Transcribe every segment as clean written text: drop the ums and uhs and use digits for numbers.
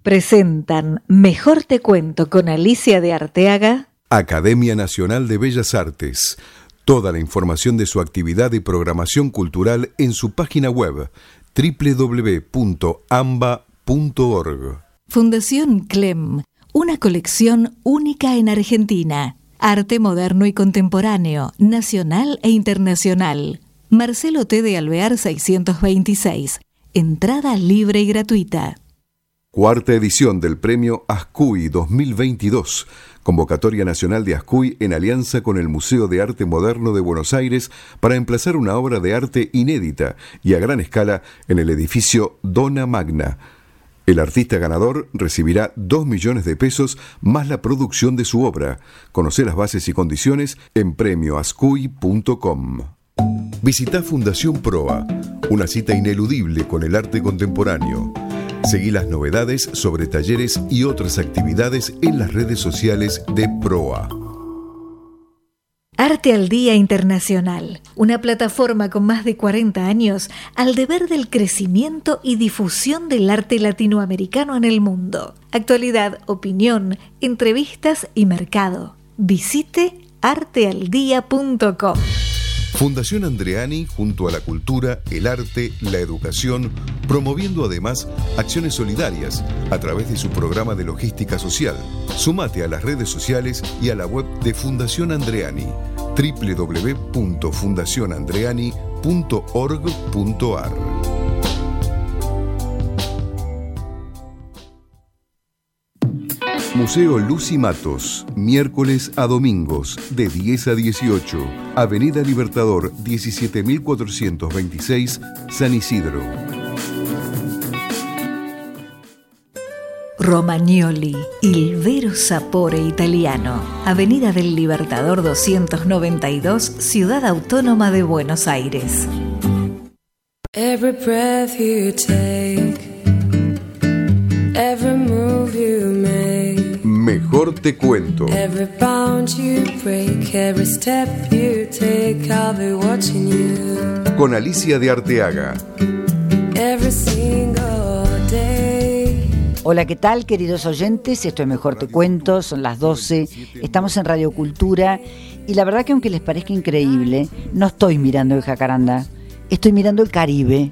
presentan Mejor te cuento con Alicia de Arteaga. Academia Nacional de Bellas Artes. Toda la información de su actividad y programación cultural en su página web www.amba.org. Fundación Clem, una colección única en Argentina. Arte moderno y contemporáneo, nacional e internacional. Marcelo T. de Alvear 626. Entrada libre y gratuita. Cuarta edición del Premio Ascuy 2022. Convocatoria nacional de Ascuy en alianza con el Museo de Arte Moderno de Buenos Aires para emplazar una obra de arte inédita y a gran escala en el edificio Dona Magna. El artista ganador recibirá 2 millones de pesos más la producción de su obra. Conoce las bases y condiciones en premioascuy.com. Visita Fundación Proa, una cita ineludible con el arte contemporáneo. Seguí las novedades sobre talleres y otras actividades en las redes sociales de Proa. Arte al Día Internacional, una plataforma con más de 40 años al deber del crecimiento y difusión del arte latinoamericano en el mundo. Actualidad, opinión, entrevistas y mercado. Visite artealdía.com. Fundación Andreani, junto a la cultura, el arte, la educación, promoviendo además acciones solidarias a través de su programa de logística social. Sumate a las redes sociales y a la web de Fundación Andreani, www.fundacionandreani.org.ar. Museo Lucy Matos, miércoles a domingos, de 10 a 18, Avenida Libertador 17426, San Isidro. Romagnoli, il vero sapore italiano. Avenida del Libertador 292, Ciudad Autónoma de Buenos Aires. Every breath you take, every move you make. Mejor te cuento. Every bound you break, every step you take, I'll be watching you. Con Alicia de Arteaga. Every single day. Hola, ¿qué tal, queridos oyentes? Esto es Mejor te cuento, son las 12, estamos en Radio Cultura y la verdad que aunque les parezca increíble, no estoy mirando el Jacarandá, estoy mirando el Caribe.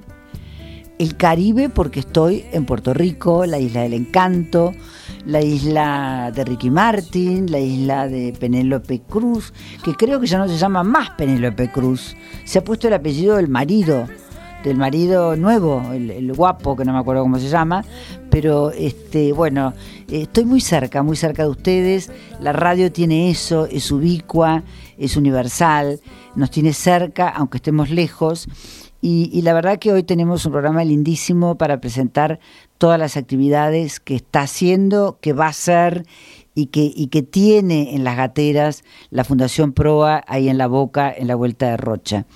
El Caribe porque estoy en Puerto Rico, la isla del encanto, la isla de Ricky Martin, la isla de Penélope Cruz, que creo que ya no se llama más Penélope Cruz, se ha puesto el apellido del marido nuevo, el guapo, que no me acuerdo cómo se llama, pero bueno, estoy muy cerca de ustedes. La radio tiene eso, es ubicua, es universal, nos tiene cerca, aunque estemos lejos. Y la verdad que hoy tenemos un programa lindísimo para presentar todas las actividades que está haciendo, que va a hacer y que tiene en las gateras la Fundación Proa ahí en La Boca, en la Vuelta de Rocha.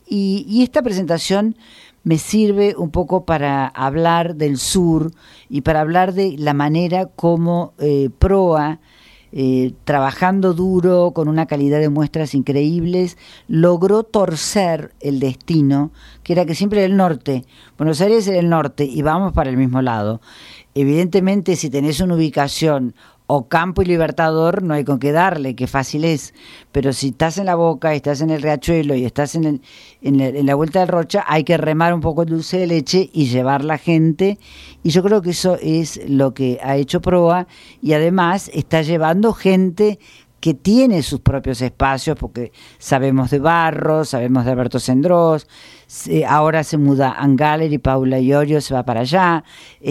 Y esta presentación me sirve un poco para hablar del sur y para hablar de la manera como Proa, trabajando duro, con una calidad de muestras increíbles, logró torcer el destino, que era que siempre era el norte. Buenos Aires era el norte y vamos para el mismo lado. Evidentemente, si tenés una ubicación o Campo y Libertador, no hay con qué darle, qué fácil es. Pero si estás en La Boca, estás en el Riachuelo y estás en la Vuelta de Rocha, hay que remar un poco el dulce de leche y llevar la gente. Y yo creo que eso es lo que ha hecho Proa, y además está llevando gente que tiene sus propios espacios, porque sabemos de Barros, sabemos de Alberto Sendros, ahora se muda Ann Gallery, Paula Iorio se va para allá,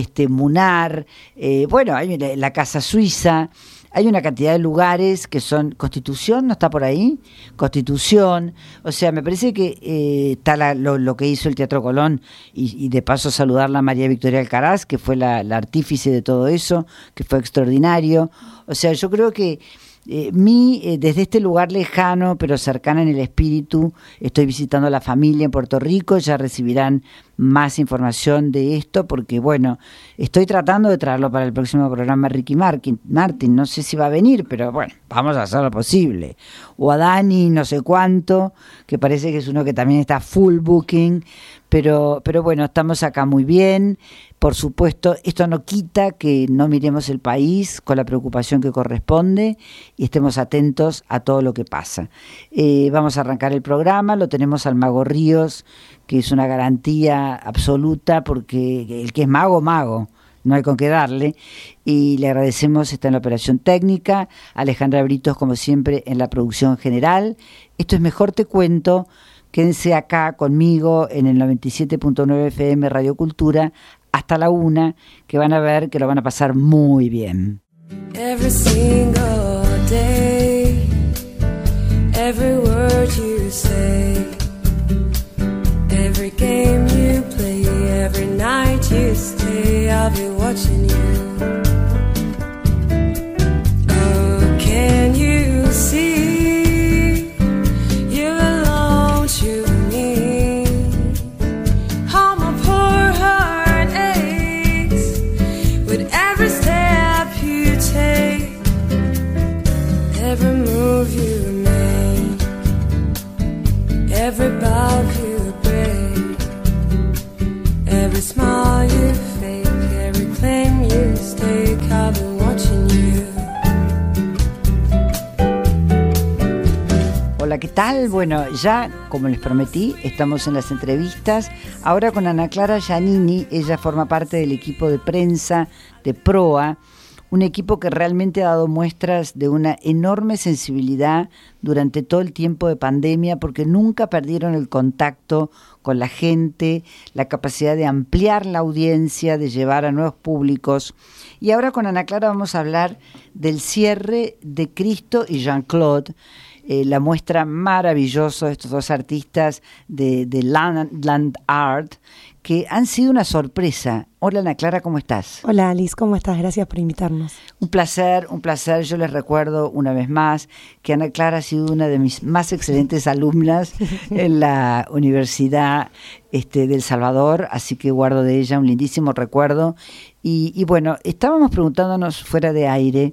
Munar, bueno, hay la Casa Suiza, hay una cantidad de lugares que son Constitución, ¿no está por ahí? Constitución, o sea, me parece que está lo que hizo el Teatro Colón, y de paso saludarla a María Victoria Alcaraz, que fue la artífice de todo eso, que fue extraordinario. O sea, yo creo que desde este lugar lejano pero cercana en el espíritu, estoy visitando a la familia en Puerto Rico. Ya recibirán más información de esto, porque bueno, estoy tratando de traerlo para el próximo programa Ricky Martin, no sé si va a venir, pero bueno, vamos a hacer lo posible. O a Dani, no sé cuánto, que parece que es uno que también está full booking, pero bueno, estamos acá muy bien. Por supuesto, esto no quita que no miremos el país con la preocupación que corresponde y estemos atentos a todo lo que pasa. Vamos a arrancar el programa, lo tenemos al Mago Ríos, que es una garantía absoluta, porque el que es mago, no hay con qué darle, y le agradecemos, está en la operación técnica, Alejandra Britos, como siempre, en la producción general. Esto es Mejor Te Cuento. Quédense acá conmigo en el 97.9 FM Radio Cultura hasta la 1, que van a ver que lo van a pasar muy bien. Every single day, every word you say, every game you play, every night you stay, I'll be watching you. Oh, can you see? Every move you make, every bow you break, every smile you fake, every claim you stake, I've been watching you. Hola, ¿qué tal? Bueno, ya como les prometí, estamos en las entrevistas. Ahora con Ana Clara Giannini, ella forma parte del equipo de prensa de PROA, un equipo que realmente ha dado muestras de una enorme sensibilidad durante todo el tiempo de pandemia, porque nunca perdieron el contacto con la gente, la capacidad de ampliar la audiencia, de llevar a nuevos públicos. Y ahora con Ana Clara vamos a hablar del cierre de Cristo y Jean-Claude, la muestra maravillosa de estos dos artistas de Land Art, que han sido una sorpresa. Hola Ana Clara, ¿cómo estás? Hola Alice, ¿cómo estás? Gracias por invitarnos. Un placer. Yo les recuerdo una vez más que Ana Clara ha sido una de mis más excelentes alumnas en la Universidad del Salvador, así que guardo de ella un lindísimo recuerdo. Y bueno, estábamos preguntándonos fuera de aire,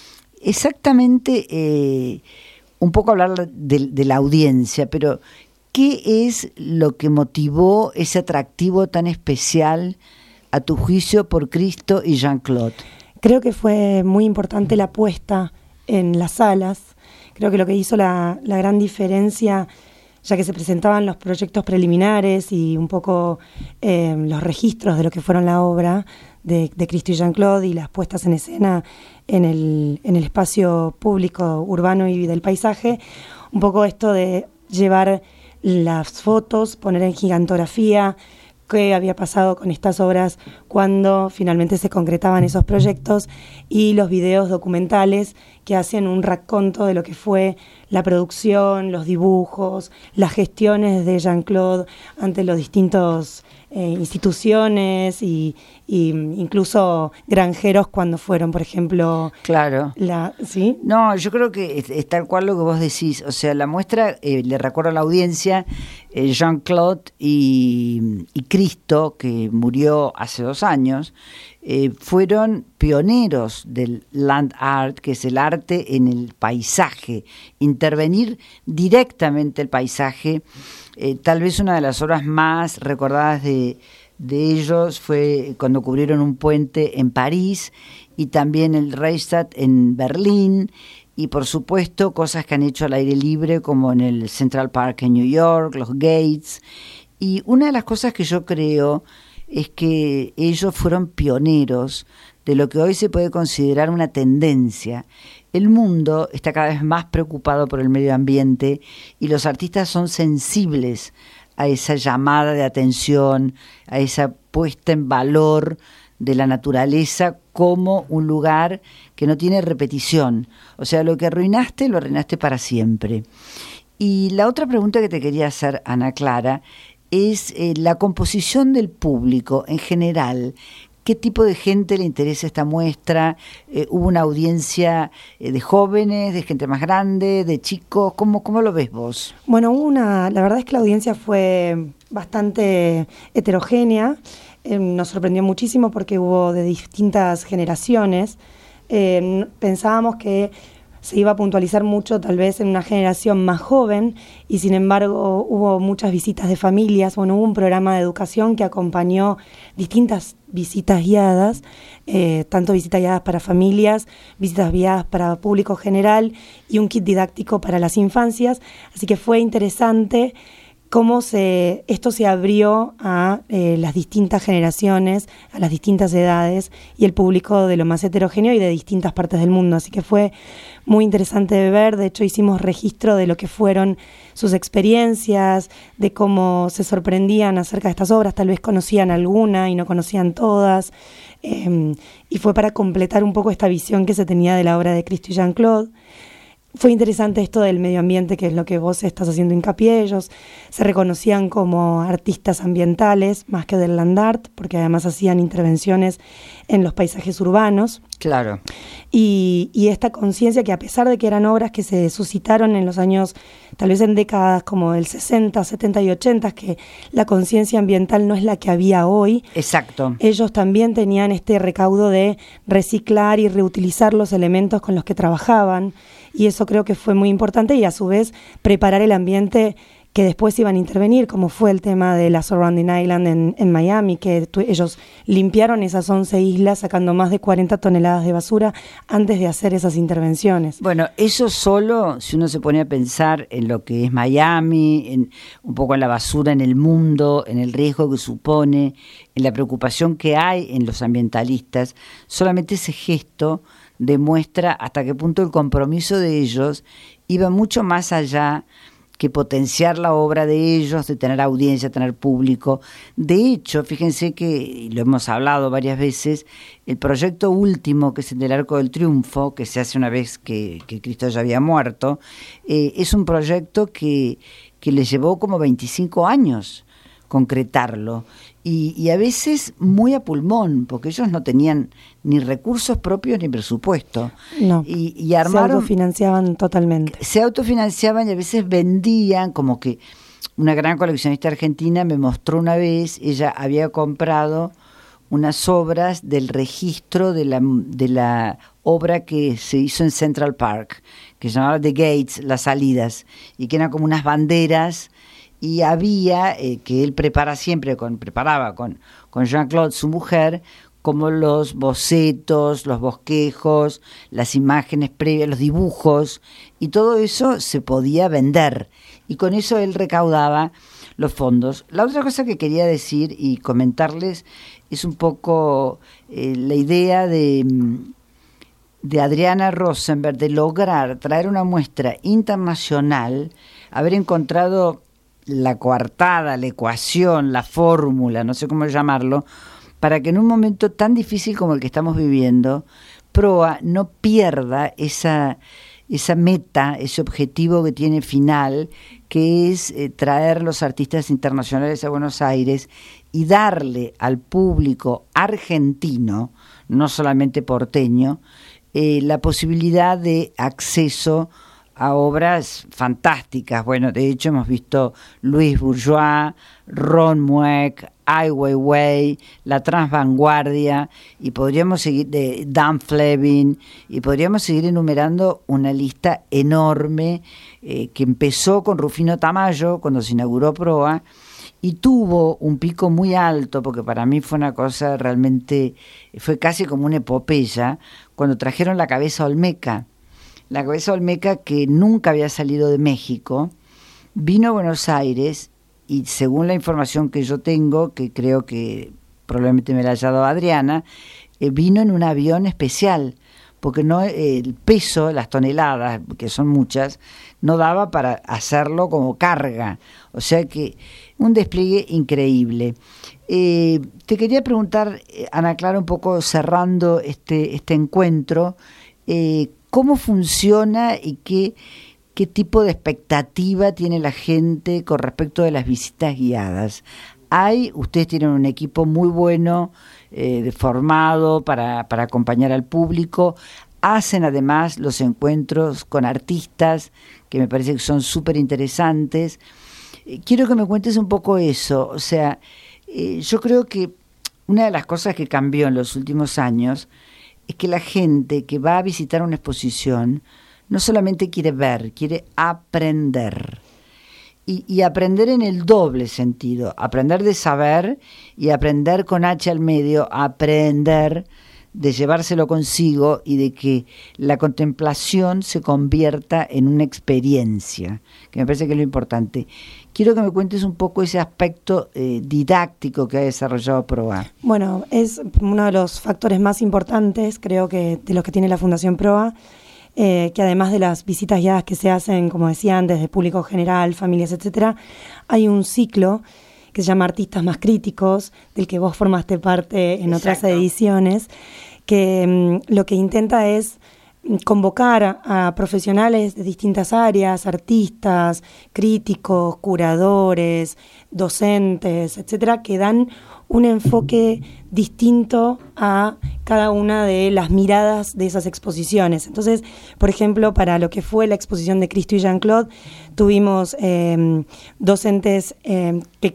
exactamente, un poco hablar de la audiencia, pero ¿qué es lo que motivó ese atractivo tan especial, a tu juicio, por Cristo y Jean-Claude? Creo que fue muy importante la puesta en las salas. Creo que lo que hizo la gran diferencia, ya que se presentaban los proyectos preliminares y un poco los registros de lo que fueron la obra de Cristo y Jean-Claude y las puestas en escena en el espacio público, urbano y del paisaje, un poco esto de llevar las fotos, poner en gigantografía qué había pasado con estas obras cuando finalmente se concretaban esos proyectos, y los videos documentales que hacen un raconto de lo que fue la producción, los dibujos, las gestiones de Jean-Claude ante los distintos instituciones y incluso granjeros cuando fueron, por ejemplo. Claro. ¿Sí? No, yo creo que es tal cual lo que vos decís. O sea, la muestra, le recuerdo a la audiencia, Jean-Claude y Cristo, que murió hace 2 años, fueron pioneros del land art, que es el arte en el paisaje, intervenir directamente el paisaje. Tal vez una de las obras más recordadas de ellos fue cuando cubrieron un puente en París y también el Reichstag en Berlín, y por supuesto cosas que han hecho al aire libre como en el Central Park en New York, los Gates. Y una de las cosas que yo creo es que ellos fueron pioneros de lo que hoy se puede considerar una tendencia. El mundo está cada vez más preocupado por el medio ambiente y los artistas son sensibles a esa llamada de atención, a esa puesta en valor de la naturaleza como un lugar que no tiene repetición. O sea, lo que arruinaste, lo arruinaste para siempre. Y la otra pregunta que te quería hacer, Ana Clara, es la composición del público en general. ¿Qué tipo de gente le interesa esta muestra? ¿Hubo una audiencia de jóvenes, de gente más grande, de chicos? ¿Cómo lo ves vos? Bueno, la verdad es que la audiencia fue bastante heterogénea. Nos sorprendió muchísimo porque hubo de distintas generaciones. Pensábamos que se iba a puntualizar mucho tal vez en una generación más joven y sin embargo hubo muchas visitas de familias. Bueno, hubo un programa de educación que acompañó distintas visitas guiadas, tanto visitas guiadas para familias, visitas guiadas para público general y un kit didáctico para las infancias, así que fue interesante cómo esto se abrió a las distintas generaciones, a las distintas edades y el público de lo más heterogéneo y de distintas partes del mundo. Así que fue muy interesante de ver. De hecho, hicimos registro de lo que fueron sus experiencias, de cómo se sorprendían acerca de estas obras. Tal vez conocían alguna y no conocían todas. Y fue para completar un poco esta visión que se tenía de la obra de Cristo y Jean-Claude. Fue interesante esto del medio ambiente, que es lo que vos estás haciendo hincapié. Ellos se reconocían como artistas ambientales, más que del land art, porque además hacían intervenciones en los paisajes urbanos. Claro. Y esta conciencia que, a pesar de que eran obras que se suscitaron en los años, tal vez en décadas como el 60, 70 y 80, que la conciencia ambiental no es la que había hoy. Exacto. Ellos también tenían este recaudo de reciclar y reutilizar los elementos con los que trabajaban. Y eso creo que fue muy importante y a su vez preparar el ambiente que después iban a intervenir, como fue el tema de la Surrounding Island en Miami, que ellos limpiaron esas 11 islas sacando más de 40 toneladas de basura antes de hacer esas intervenciones. Bueno, eso solo, si uno se pone a pensar en lo que es Miami, un poco en la basura en el mundo, en el riesgo que supone, en la preocupación que hay en los ambientalistas, solamente ese gesto demuestra hasta qué punto el compromiso de ellos iba mucho más allá que potenciar la obra de ellos, de tener audiencia, tener público. De hecho, fíjense que, y lo hemos hablado varias veces, el proyecto último, que es el del Arco del Triunfo, que se hace una vez que Cristo ya había muerto, es un proyecto que les llevó como 25 años concretarlo, y a veces muy a pulmón, porque ellos no tenían ni recursos propios ni presupuesto. No, y armaron, se autofinanciaban totalmente. Se autofinanciaban y a veces vendían, como que una gran coleccionista argentina me mostró una vez, ella había comprado unas obras del registro de la obra que se hizo en Central Park, que se llamaba The Gates, las salidas, y que eran como unas banderas. Y había, que él preparaba con Jean-Claude, su mujer, como los bocetos, los bosquejos, las imágenes previas, los dibujos, y todo eso se podía vender. Y con eso él recaudaba los fondos. La otra cosa que quería decir y comentarles es un poco la idea de Adriana Rosenberg de lograr traer una muestra internacional, haber encontrado la coartada, la ecuación, la fórmula, no sé cómo llamarlo, para que en un momento tan difícil como el que estamos viviendo, PROA no pierda esa meta, ese objetivo que tiene final, que es traer los artistas internacionales a Buenos Aires y darle al público argentino, no solamente porteño, la posibilidad de acceso a obras fantásticas. Bueno, de hecho hemos visto Luis Bourgeois, Ron Mueck, Ai Weiwei, La Transvanguardia, y podríamos seguir, de Dan Fleming, y podríamos seguir enumerando una lista enorme que empezó con Rufino Tamayo cuando se inauguró PROA y tuvo un pico muy alto, porque para mí fue una cosa realmente, fue casi como una epopeya, cuando trajeron la cabeza olmeca. La cabeza olmeca, que nunca había salido de México, vino a Buenos Aires y, según la información que yo tengo, que creo que probablemente me la haya dado Adriana, vino en un avión especial, porque no el peso, las toneladas, que son muchas, no daba para hacerlo como carga. O sea que un despliegue increíble. Te quería preguntar, Ana Clara, un poco cerrando este encuentro, ¿cómo funciona y qué tipo de expectativa tiene la gente con respecto de las visitas guiadas? Ustedes tienen un equipo muy bueno formado para acompañar al público. Hacen además los encuentros con artistas, que me parece que son súper interesantes. Quiero que me cuentes un poco eso. O sea, yo creo que una de las cosas que cambió en los últimos años es que la gente que va a visitar una exposición no solamente quiere ver, quiere aprender. Y aprender en el doble sentido, aprender de saber y aprender con H al medio, aprender de llevárselo consigo y de que la contemplación se convierta en una experiencia, que me parece que es lo importante. Quiero que me cuentes un poco ese aspecto didáctico que ha desarrollado PROA. Bueno, es uno de los factores más importantes, creo que de los que tiene la Fundación PROA, que además de las visitas guiadas que se hacen, como decía antes, de público general, familias, etcétera, hay un ciclo que se llama Artistas Más Críticos, del que vos formaste parte en otras ediciones, que lo que intenta es convocar a profesionales de distintas áreas, artistas, críticos, curadores, docentes, etcétera, que dan un enfoque distinto a cada una de las miradas de esas exposiciones. Entonces, por ejemplo, para lo que fue la exposición de Cristo y Jean-Claude, tuvimos docentes que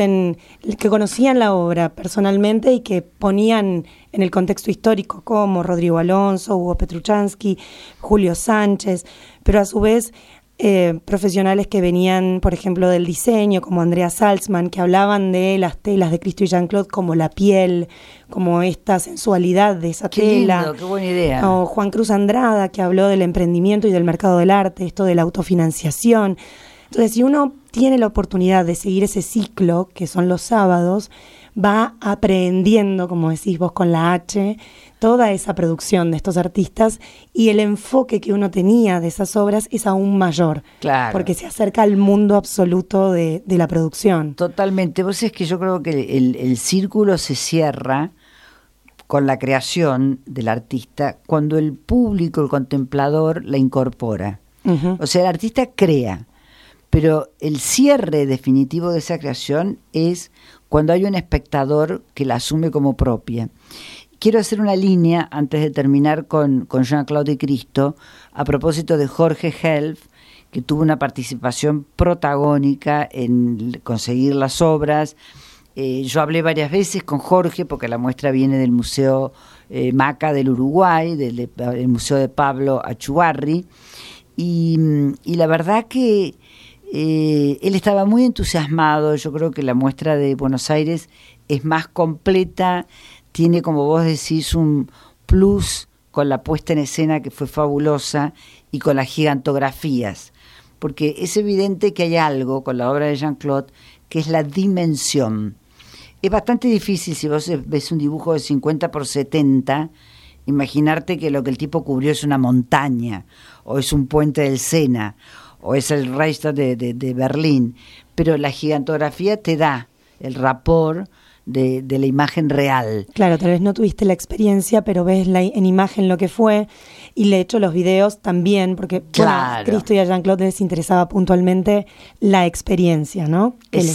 conocían la obra personalmente y que ponían en el contexto histórico, como Rodrigo Alonso, Hugo Petruchansky, Julio Sánchez, pero a su vez profesionales que venían, por ejemplo, del diseño, como Andrea Salzman, que hablaban de las telas de Cristo y Jean-Claude como la piel, como esta sensualidad de esa tela. Lindo, qué buena idea. O Juan Cruz Andrada, que habló del emprendimiento y del mercado del arte, esto de la autofinanciación. Entonces, si uno tiene la oportunidad de seguir ese ciclo, que son los sábados, va aprendiendo, como decís vos con la H, toda esa producción de estos artistas, y el enfoque que uno tenía de esas obras es aún mayor, claro, porque se acerca al mundo absoluto de la producción. Totalmente. Vos es que yo creo que el círculo se cierra con la creación del artista cuando el público, el contemplador, la incorpora. Uh-huh. O sea, el artista crea, pero el cierre definitivo de esa creación es cuando hay un espectador que la asume como propia. Quiero hacer una línea antes de terminar con Jean-Claude y Cristo, a propósito de Jorge Helf, que tuvo una participación protagónica en conseguir las obras. Yo hablé varias veces con Jorge, porque la muestra viene del Museo Maca del Uruguay, del Museo de Pablo Achuarri, y la verdad que él estaba muy entusiasmado. Yo creo que la muestra de Buenos Aires es más completa, tiene, como vos decís, un plus con la puesta en escena que fue fabulosa y con las gigantografías, porque es evidente que hay algo con la obra de Jean-Claude que es la dimensión. Es bastante difícil, si vos ves un dibujo de 50 por 70, imaginarte que lo que el tipo cubrió es una montaña, o es un puente del Sena, o es el Reichstag de Berlín, pero la gigantografía te da el rapport de la imagen real. Claro, tal vez no tuviste la experiencia, pero ves en imagen lo que fue, y de hecho los videos también, porque claro, bueno, a Cristo y a Jean-Claude les interesaba puntualmente la experiencia, ¿no?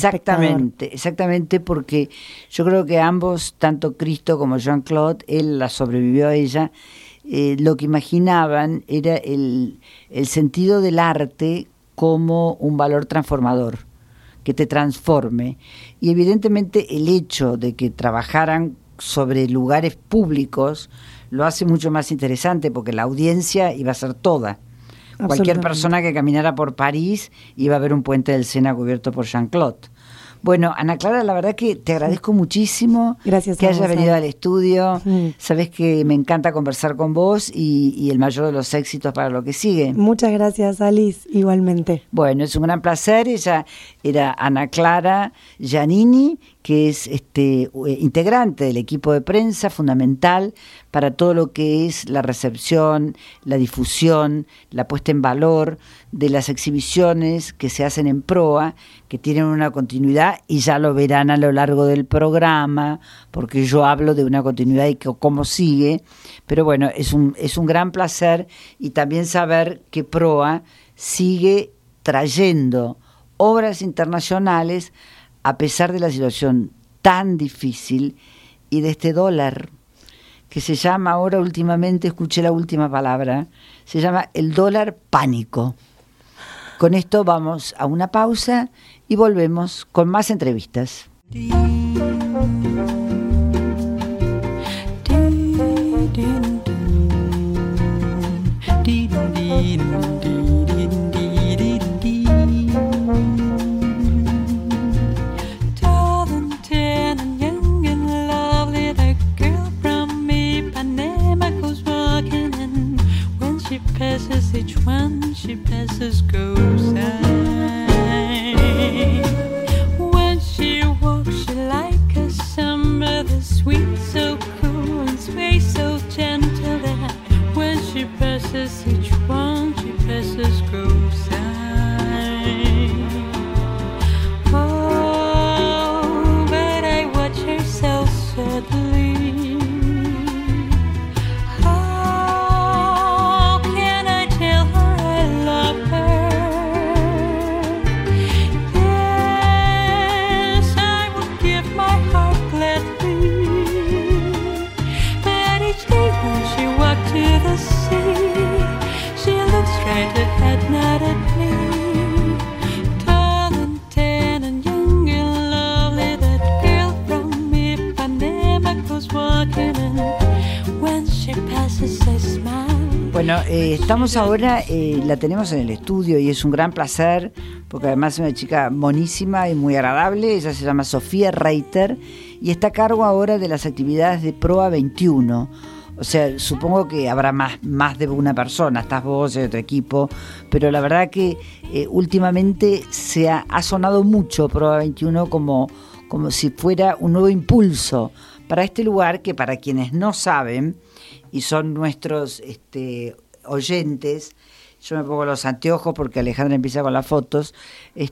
Exactamente, porque yo creo que ambos, tanto Cristo como Jean-Claude, él la sobrevivió a ella, lo que imaginaban era el sentido del arte como un valor transformador, que te transforme. Y evidentemente el hecho de que trabajaran sobre lugares públicos lo hace mucho más interesante, porque la audiencia iba a ser toda. Cualquier persona que caminara por París iba a ver un puente del Sena cubierto por Jean-Claude. Bueno, Ana Clara, la verdad que te agradezco muchísimo. Gracias que hayas venido al estudio. Sí. Sabes que me encanta conversar con vos y el mayor de los éxitos para lo que sigue. Muchas gracias, Alice, igualmente. Bueno, es un gran placer. Ella era Ana Clara Giannini, que es integrante del equipo de prensa, fundamental para todo lo que es la recepción, la difusión, la puesta en valor de las exhibiciones que se hacen en PROA, que tienen una continuidad, y ya lo verán a lo largo del programa, porque yo hablo de una continuidad y cómo sigue. Pero bueno, es un gran placer, y también saber que PROA sigue trayendo obras internacionales a pesar de la situación tan difícil y de este dólar que se llama, ahora últimamente escuché la última palabra, se llama el dólar pánico. Con esto vamos a una pausa y volvemos con más entrevistas. Passes each one she passes goes I. When she walks she like a summer, the sweet so cool and space so gentle that when she passes each one she passes goes I. Oh, but I watch her so sadly. Bueno, estamos ahora, la tenemos en el estudio y es un gran placer, porque además es una chica monísima y muy agradable. Ella se llama Sofía Reiter y está a cargo ahora de las actividades de Proa 21. O sea, supongo que habrá más de una persona, estás vos y otro equipo, pero la verdad que últimamente ha sonado mucho Proa 21 como si fuera un nuevo impulso para este lugar que, para quienes no saben y son nuestros oyentes, yo me pongo los anteojos porque Alejandra empieza con las fotos, les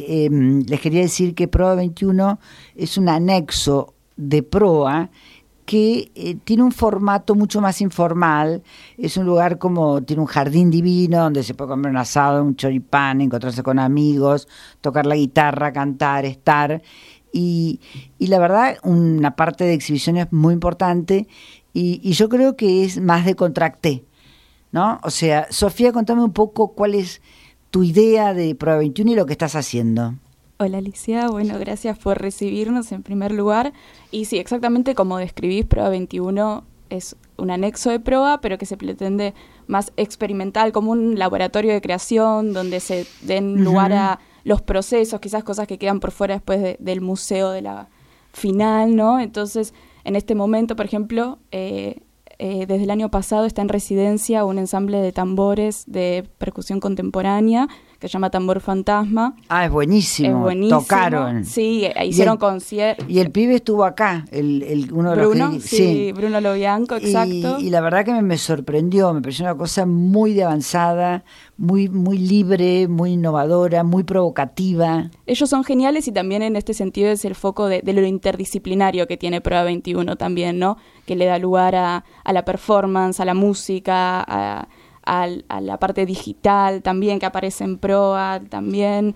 quería decir que Proa 21 es un anexo de Proa que tiene un formato mucho más informal. Es un lugar tiene un jardín divino donde se puede comer un asado, un choripán, encontrarse con amigos, tocar la guitarra, cantar, estar. Y la verdad, una parte de exhibiciones muy importante y yo creo que es más de contracté, ¿no? O sea, Sofía, contame un poco cuál es tu idea de Proa 21 y lo que estás haciendo. Hola Alicia, bueno, gracias por recibirnos en primer lugar. Y sí, exactamente como describís, Proa 21 es un anexo de Proa, pero que se pretende más experimental, como un laboratorio de creación donde se den lugar a los procesos, quizás cosas que quedan por fuera después del museo de la final, ¿no? Entonces, en este momento, por ejemplo, desde el año pasado está en residencia un ensamble de tambores de percusión contemporánea que se llama Tambor Fantasma. Ah, es buenísimo. Tocaron. Sí, hicieron conciertos. Y el pibe estuvo acá, uno de Bruno, los que... sí, Bruno Lobianco, exacto. Y la verdad que me sorprendió, me pareció una cosa muy de avanzada, muy, muy libre, muy innovadora, muy provocativa. Ellos son geniales y también en este sentido es el foco de lo interdisciplinario que tiene Proa 21 también, ¿no? Que le da lugar a la performance, a la música, a la parte digital también que aparece en Proa también,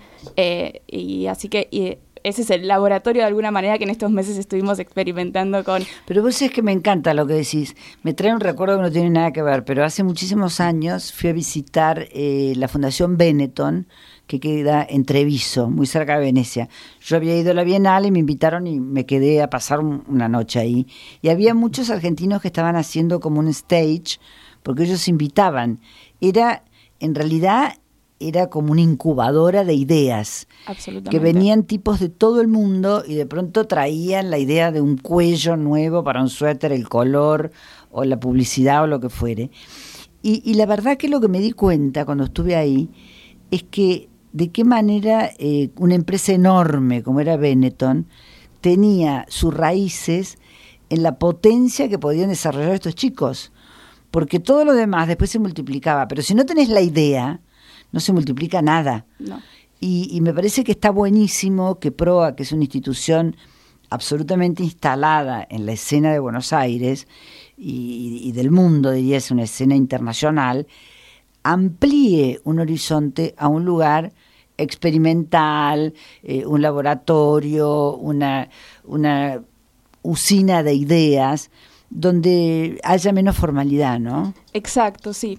y así que ese es el laboratorio de alguna manera que en estos meses estuvimos experimentando con... Pero vos sabés que me encanta lo que decís, me trae un recuerdo que no tiene nada que ver, pero hace muchísimos años fui a visitar la Fundación Benetton, que queda en Treviso, muy cerca de Venecia. Yo había ido a la Bienal y me invitaron y me quedé a pasar una noche ahí, y había muchos argentinos que estaban haciendo como un stage, porque ellos invitaban. En realidad era como una incubadora de ideas. Absolutamente. Que venían tipos de todo el mundo y de pronto traían la idea de un cuello nuevo para un suéter, el color o la publicidad o lo que fuere. Y la verdad que lo que me di cuenta cuando estuve ahí es que de qué manera una empresa enorme como era Benetton tenía sus raíces en la potencia que podían desarrollar estos chicos. Porque todo lo demás después se multiplicaba, pero si no tenés la idea, no se multiplica nada. No. Y me parece que está buenísimo que Proa, que es una institución absolutamente instalada en la escena de Buenos Aires y del mundo, diría, es una escena internacional, amplíe un horizonte a un lugar experimental, un laboratorio, una usina de ideas donde haya menos formalidad, ¿no? Exacto, sí.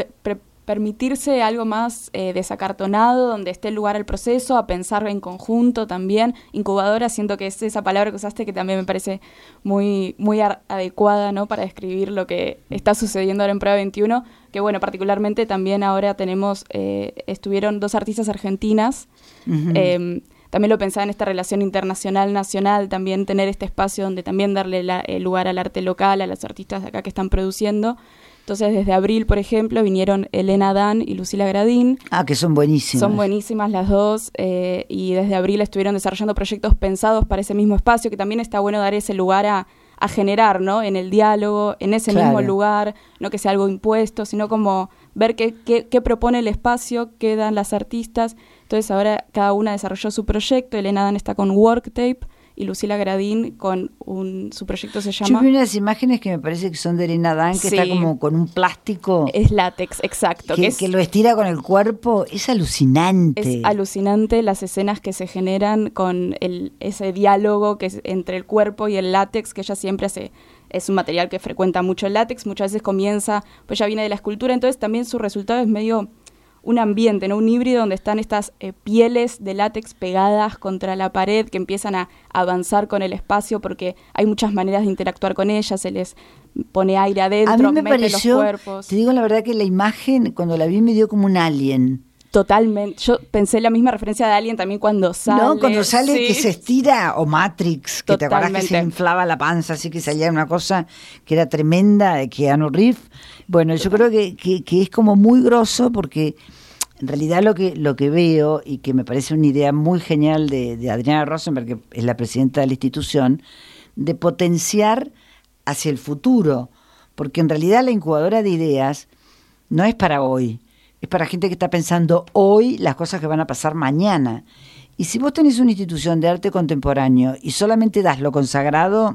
Permitirse algo más desacartonado, donde esté el lugar al proceso, a pensar en conjunto también. Incubadora, siento que es esa palabra que usaste que también me parece muy, muy adecuada, ¿no? Para describir lo que está sucediendo ahora en Prueba 21, que bueno, particularmente también ahora tenemos, estuvieron 2 artistas argentinas. Uh-huh. También lo pensaba en esta relación internacional-nacional, también tener este espacio donde también darle el lugar al arte local, a los artistas de acá que están produciendo. Entonces, desde abril, por ejemplo, vinieron Elena Dan y Lucila Gradín. Ah, que son buenísimas. Son buenísimas las dos, y desde abril estuvieron desarrollando proyectos pensados para ese mismo espacio, que también está bueno dar ese lugar a generar, ¿no? En el diálogo, en ese mismo lugar, no que sea algo impuesto, sino como ver qué propone el espacio, qué dan las artistas. Entonces, ahora cada una desarrolló su proyecto. Elena Dan está con Worktape, y Lucila Gradín con su proyecto se llama... Yo vi unas imágenes que me parece que son de Elena Dan, que está como con un plástico... Es látex, exacto. Que lo estira con el cuerpo. Es alucinante. Es alucinante las escenas que se generan con ese diálogo que es entre el cuerpo y el látex, que ella siempre hace... Es un material que frecuenta mucho el látex, muchas veces comienza, pues ya viene de la escultura, entonces también su resultado es medio... un ambiente, ¿no? Un híbrido donde están estas pieles de látex pegadas contra la pared que empiezan a avanzar con el espacio porque hay muchas maneras de interactuar con ellas, se les pone aire adentro, a mí me mete pareció, los cuerpos. Te digo la verdad que la imagen, cuando la vi, me dio como un alien. Totalmente. Yo pensé la misma referencia de Alien también cuando sale. No, cuando sale sí. Que se estira, o Matrix, que Totalmente. te acuerdas que se inflaba la panza, así que salía una cosa que era tremenda, de Keanu Reeves. Bueno, yo creo que es como muy grosso porque... En realidad lo que veo, y que me parece una idea muy genial de Adriana Rosenberg, que es la presidenta de la institución, de potenciar hacia el futuro, porque en realidad la incubadora de ideas no es para hoy, es para gente que está pensando hoy las cosas que van a pasar mañana. Y si vos tenés una institución de arte contemporáneo y solamente das lo consagrado,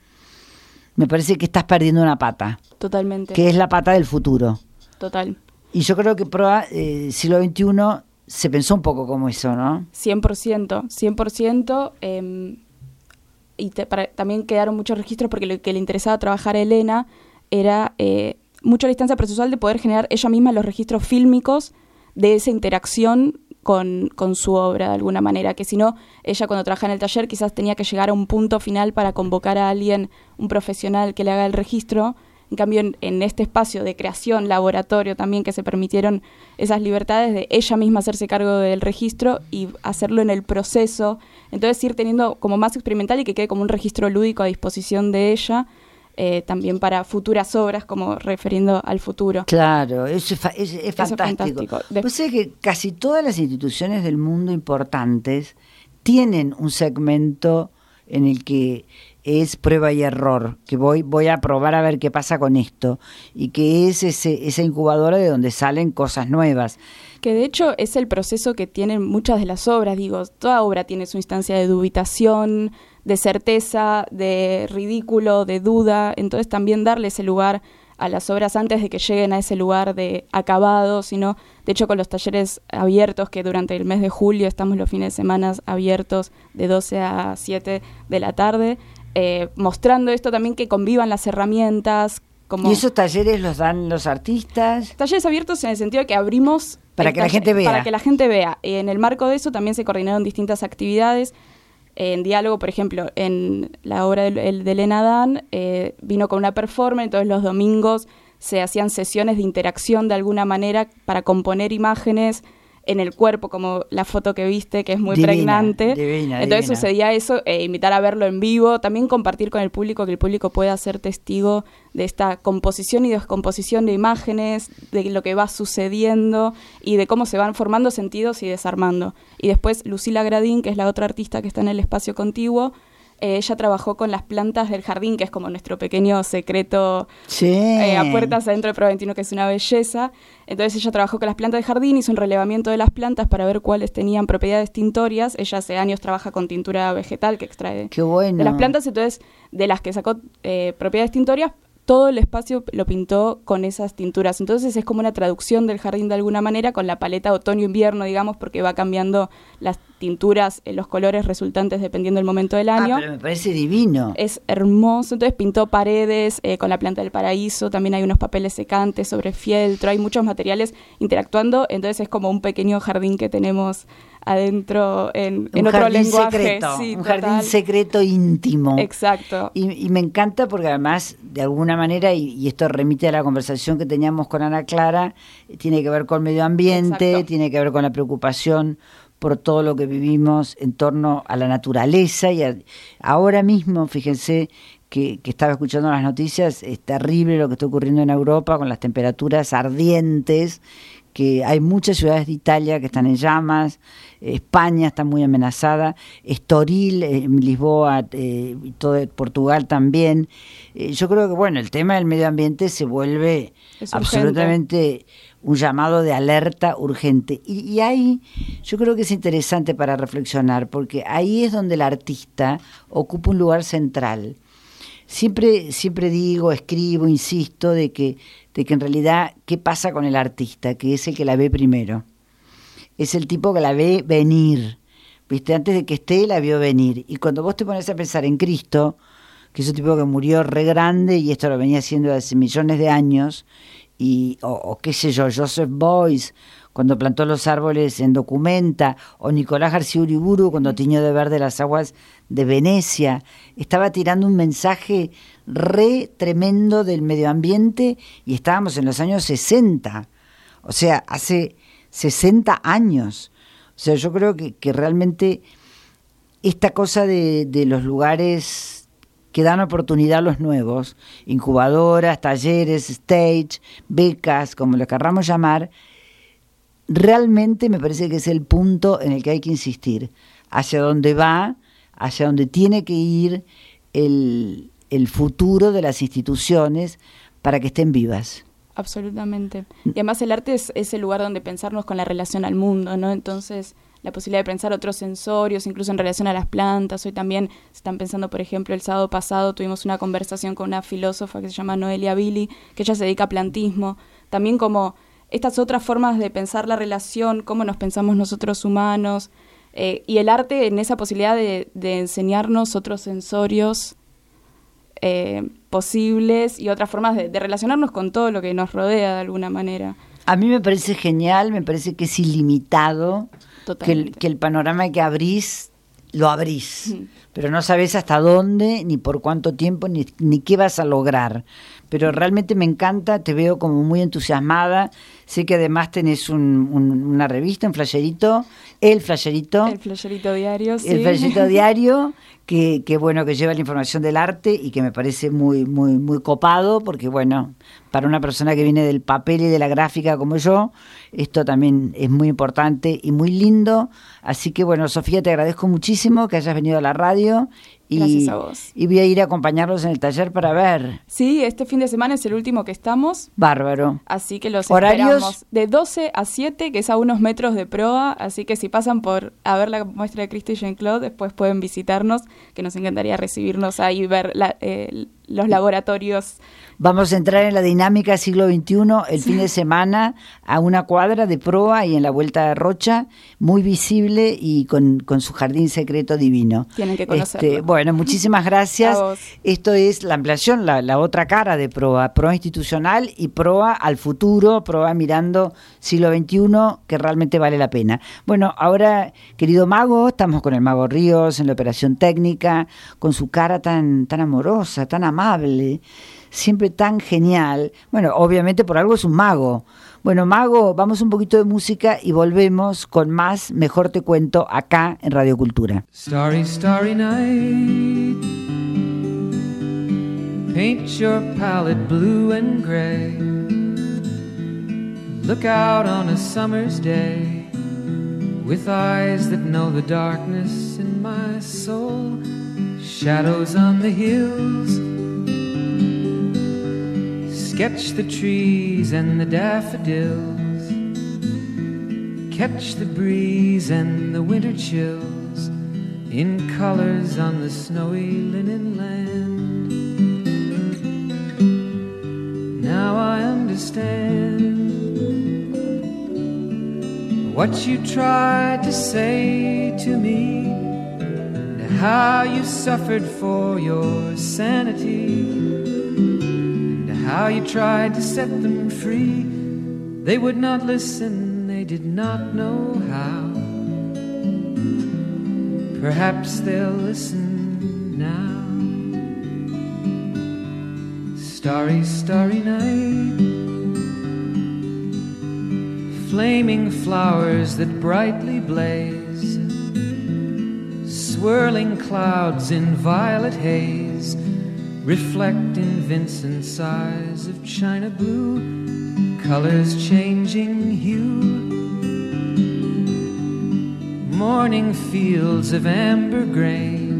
me parece que estás perdiendo una pata. Totalmente. Que es la pata del futuro. Total. Y yo creo que Proa siglo XXI se pensó un poco como eso, ¿no? 100%. También quedaron muchos registros porque lo que le interesaba trabajar a Elena era mucho la instancia procesual de poder generar ella misma los registros fílmicos de esa interacción con su obra de alguna manera, que si no, ella cuando trabaja en el taller quizás tenía que llegar a un punto final para convocar a alguien, un profesional que le haga el registro. En cambio, en este espacio de creación, laboratorio también, que se permitieron esas libertades de ella misma hacerse cargo del registro y hacerlo en el proceso. Entonces, ir teniendo como más experimental y que quede como un registro lúdico a disposición de ella, también para futuras obras, como refiriendo al futuro. Claro, eso es fantástico. Pues sé que casi todas las instituciones del mundo importantes tienen un segmento en el que es prueba y error, que voy a probar a ver qué pasa con esto, y que es esa incubadora de donde salen cosas nuevas. Que de hecho es el proceso que tienen muchas de las obras, toda obra tiene su instancia de dubitación, de certeza, de ridículo, de duda, entonces también darle ese lugar a las obras antes de que lleguen a ese lugar de acabado, sino, de hecho, con los talleres abiertos, que durante el mes de julio estamos los fines de semana abiertos de 12 a 7 de la tarde, mostrando esto también, que convivan las herramientas. ¿Y esos talleres los dan los artistas? Talleres abiertos en el sentido de que abrimos... Para que la gente vea. Para que la gente vea. En el marco de eso también se coordinaron distintas actividades. En diálogo, por ejemplo, en la obra de Elena Dan, vino con una performance, entonces los domingos se hacían sesiones de interacción de alguna manera para componer imágenes en el cuerpo, como la foto que viste, que es muy pregnante. Entonces sucedía eso, invitar a verlo en vivo, también compartir con el público, que el público pueda ser testigo de esta composición y descomposición de imágenes, de lo que va sucediendo y de cómo se van formando sentidos y desarmando. Y después Lucila Gradín, que es la otra artista que está en el espacio contiguo, ella trabajó con las plantas del jardín, que es como nuestro pequeño secreto a puertas adentro de Prueba 21, que es una belleza. Entonces ella trabajó con las plantas del jardín, hizo un relevamiento de las plantas para ver cuáles tenían propiedades tintorias. Ella hace años trabaja con tintura vegetal que extrae Qué bueno. de las plantas, entonces de las que sacó propiedades tintorias, todo el espacio lo pintó con esas tinturas. Entonces es como una traducción del jardín de alguna manera con la paleta otoño-invierno, digamos, porque va cambiando las tinturas, los colores resultantes dependiendo del momento del año. Pero me parece divino. Es hermoso. Entonces pintó paredes con la planta del paraíso, también hay unos papeles secantes sobre fieltro, hay muchos materiales interactuando, entonces es como un pequeño jardín que tenemos adentro en otro lenguaje. Secreto, sí, un total. jardín secreto íntimo. Exacto. Y me encanta porque además, de alguna manera, y esto remite a la conversación que teníamos con Ana Clara, tiene que ver con medio ambiente, Exacto. tiene que ver con la preocupación por todo lo que vivimos en torno a la naturaleza. Ahora mismo, fíjense que estaba escuchando las noticias, es terrible lo que está ocurriendo en Europa con las temperaturas ardientes, que hay muchas ciudades de Italia que están en llamas, España está muy amenazada, Estoril, Lisboa, y todo Portugal también. Yo creo que, bueno, el tema del medio ambiente se vuelve Es absolutamente un llamado de alerta urgente. Y ahí yo creo que es interesante para reflexionar, porque ahí es donde el artista ocupa un lugar central. Siempre digo, escribo, insisto, de que en realidad, ¿qué pasa con el artista? Que es el que la ve primero. Es el tipo que la ve venir. ¿Viste? Antes de que esté, la vio venir. Y cuando vos te pones a pensar en Cristo, que es un tipo que murió re grande, y esto lo venía haciendo hace millones de años, o qué sé yo, Joseph Beuys, cuando plantó los árboles en Documenta, o Nicolás García Uriburu, cuando tiñó de verde las aguas de Venecia, estaba tirando un mensaje re tremendo del medio ambiente, y estábamos en los años 60, o sea, hace 60 años. O sea, yo creo que realmente esta cosa de los lugares que dan oportunidad a los nuevos, incubadoras, talleres, stage, becas, como lo querramos llamar, realmente me parece que es el punto en el que hay que insistir, hacia dónde va, hacia dónde tiene que ir el futuro de las instituciones para que estén vivas. Absolutamente. Y además el arte es el lugar donde pensarnos con la relación al mundo, ¿no? Entonces, la posibilidad de pensar otros sensorios, incluso en relación a las plantas. Hoy también se están pensando, por ejemplo, el sábado pasado tuvimos una conversación con una filósofa que se llama Noelia Billy, que ella se dedica a plantismo. También como estas otras formas de pensar la relación, cómo nos pensamos nosotros humanos, y el arte en esa posibilidad de enseñarnos otros sensorios posibles y otras formas de relacionarnos con todo lo que nos rodea de alguna manera. A mí me parece genial, me parece que es ilimitado, que el panorama que abrís, lo abrís, pero no sabés hasta dónde, ni por cuánto tiempo, ni qué vas a lograr. Pero realmente me encanta, te veo como muy entusiasmada. Sé que además tenés una revista, un flyerito, el flyerito diario, sí. El flyerito diario, que bueno, que lleva la información del arte y que me parece muy, muy, muy copado, porque bueno, para una persona que viene del papel y de la gráfica como yo, esto también es muy importante y muy lindo. Así que bueno, Sofía, te agradezco muchísimo que hayas venido a la radio. Gracias a vos. Y voy a ir a acompañarlos en el taller para ver. Sí, este fin de semana es el último que estamos. Bárbaro. Así que los ¿Horarios? Esperamos de 12 a 7, que es a unos metros de proa. Así que si pasan por a ver la muestra de Cristo y Jean-Claude, después pueden visitarnos, que nos encantaría recibirnos ahí y ver los laboratorios. Vamos a entrar en la dinámica siglo XXI el fin de semana a una cuadra de proa y en la vuelta de Rocha, muy visible y con su jardín secreto divino. Tienen que conocerlo. Bueno, muchísimas gracias. Esto es la ampliación, la otra cara de proa institucional y proa al futuro, proa mirando siglo XXI, que realmente vale la pena. Bueno, ahora, querido Mago, estamos con el Mago Ríos en la operación técnica, con su cara tan amorosa, tan amable, siempre tan genial. Bueno, obviamente por algo es un mago. Bueno, Mago, vamos un poquito de música y volvemos con más Mejor Te Cuento acá en Radio Cultura. Starry, starry night, paint your palette blue and gray, look out on a summer's day, with eyes that know the darkness in my soul, shadows on the hills, sketch the trees and the daffodils, catch the breeze and the winter chills, in colors on the snowy linen land. now I understand what you tried to say to me, and how you suffered for your sanity, and how you tried to set them free. They would not listen, they did not know how. Perhaps they'll listen now. Starry, starry night, flaming flowers that brightly blaze, swirling clouds in violet haze, reflect in Vincent's eyes of china blue, colors changing hue, morning fields of amber grain.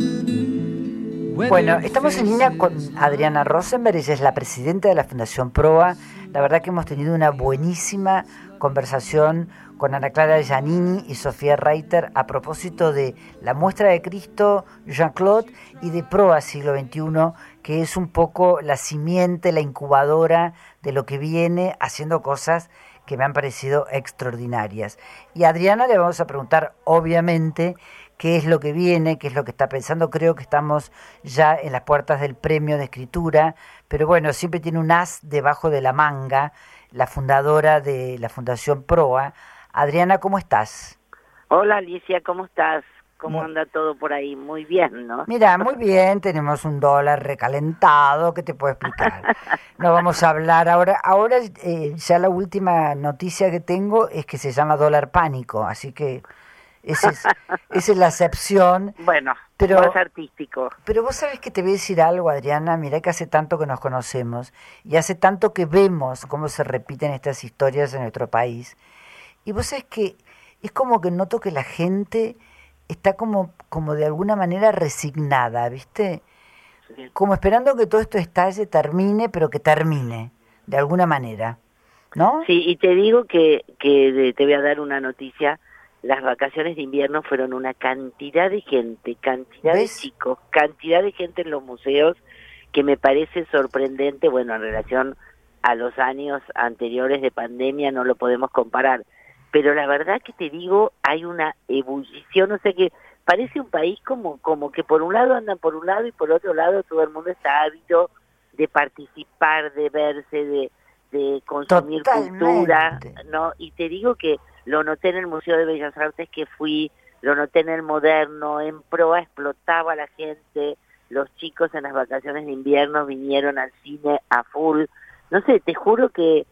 Bueno, estamos en línea con Adriana Rosenberg, ella es la presidenta de la Fundación Proa. La verdad que hemos tenido una buenísima conversación con Ana Clara Giannini y Sofía Reiter a propósito de la muestra de Cristo Jean-Claude y de Proa Siglo XXI, que es un poco la simiente, la incubadora de lo que viene, haciendo cosas que me han parecido extraordinarias. Y a Adriana le vamos a preguntar, obviamente, qué es lo que viene, qué es lo que está pensando. Creo que estamos ya en las puertas del premio de escritura, pero bueno, siempre tiene un as debajo de la manga, la fundadora de la Fundación Proa. Adriana, ¿cómo estás? Hola Alicia, ¿cómo estás? ¿Cómo anda todo por ahí? Muy bien, ¿no? Mira, muy bien, tenemos un dólar recalentado, ¿qué te puedo explicar? No vamos a hablar ahora. Ahora ya la última noticia que tengo es que se llama dólar pánico, así que esa es la excepción. Bueno, pero más artístico. Pero vos sabés que te voy a decir algo, Adriana. Mirá que hace tanto que nos conocemos y hace tanto que vemos cómo se repiten estas historias en nuestro país. Y vos sabés que es como que noto que la gente está como de alguna manera resignada, ¿viste? Sí. Como esperando que todo esto estalle, termine, pero que termine, de alguna manera, ¿no? Sí, y te digo que te voy a dar una noticia. Las vacaciones de invierno fueron una cantidad de gente, cantidad ¿Ves? de chicos, cantidad de gente en los museos que me parece sorprendente. Bueno, en relación a los años anteriores de pandemia no lo podemos comparar, pero la verdad que te digo, hay una ebullición, o sea que parece un país como que por un lado andan por un lado y por otro lado todo el mundo está ávido de participar, de verse, de consumir cultura, ¿no? Y te digo que lo noté en el Museo de Bellas Artes que fui, lo noté en el Moderno, en Proa explotaba la gente, los chicos en las vacaciones de invierno vinieron al cine a full. No sé, te juro que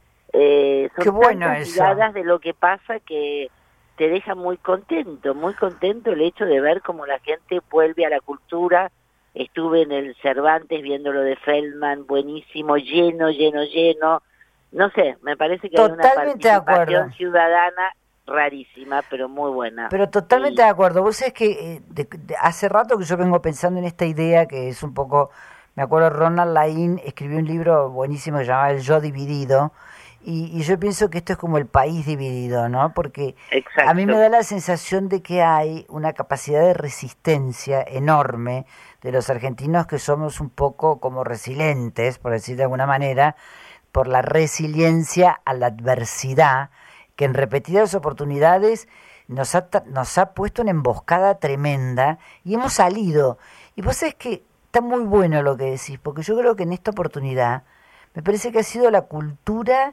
son tantas miradas de lo que pasa que te deja muy contento el hecho de ver cómo la gente vuelve a la cultura. Estuve en el Cervantes viendo lo de Feldman, buenísimo, lleno. No sé, me parece que hay una participación ciudadana rarísima, pero muy buena. Pero totalmente de acuerdo. Vos sabés que hace rato que yo vengo pensando en esta idea que es un poco... Me acuerdo Ronald Laín escribió un libro buenísimo que se llamaba El Yo Dividido, y yo pienso que esto es como el país dividido, ¿no? Porque Exacto. A mí me da la sensación de que hay una capacidad de resistencia enorme de los argentinos, que somos un poco como resilientes, por decir de alguna manera, por la resiliencia a la adversidad, que en repetidas oportunidades nos ha puesto una emboscada tremenda y hemos salido. Y vos sabés que está muy bueno lo que decís, porque yo creo que en esta oportunidad me parece que ha sido la cultura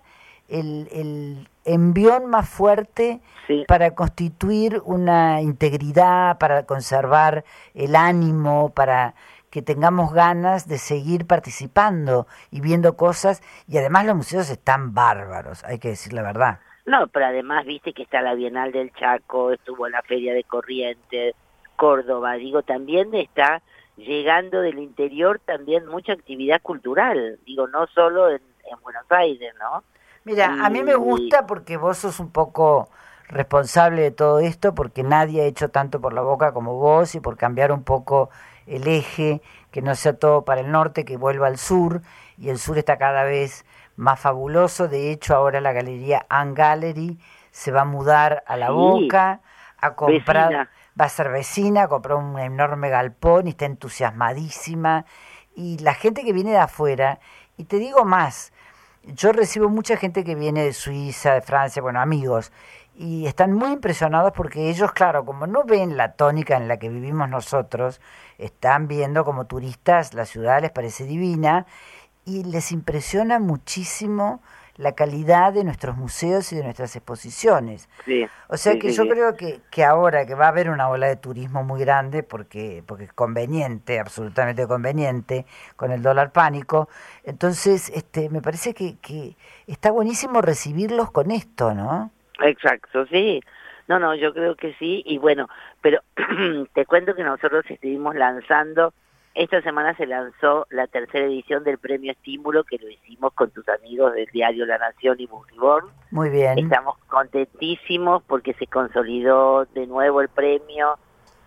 el envión más fuerte para constituir una integridad, para conservar el ánimo, para que tengamos ganas de seguir participando y viendo cosas. Y además los museos están bárbaros, hay que decir la verdad. No, pero además viste que está la Bienal del Chaco, estuvo la Feria de Corrientes, Córdoba, digo, también está llegando del interior también mucha actividad cultural, digo, no solo en Buenos Aires, ¿no? Mira, a mí me gusta porque vos sos un poco responsable de todo esto, porque nadie ha hecho tanto por la Boca como vos, y por cambiar un poco el eje, que no sea todo para el norte, que vuelva al sur, y el sur está cada vez más fabuloso. De hecho, ahora la galería Ant Gallery se va a mudar a la Boca, a comprar, vecina. Va a ser vecina, compró un enorme galpón y está entusiasmadísima. Y la gente que viene de afuera, y te digo más, yo recibo mucha gente que viene de Suiza, de Francia, bueno, amigos, y están muy impresionados porque ellos, claro, como no ven la tónica en la que vivimos nosotros, están viendo como turistas la ciudad, les parece divina, y les impresiona muchísimo la calidad de nuestros museos y de nuestras exposiciones. Sí, o sea sí, que sí, yo sí. creo que ahora que va a haber una ola de turismo muy grande, porque es conveniente, absolutamente conveniente, con el dólar pánico, entonces me parece que está buenísimo recibirlos con esto, ¿no? Exacto, sí. No, yo creo que sí. Y bueno, pero te cuento que nosotros estuvimos lanzando, esta semana se lanzó la tercera edición del Premio Estímulo, que lo hicimos con tus amigos del diario La Nación y Bullrich. Muy bien. Estamos contentísimos porque se consolidó de nuevo el premio.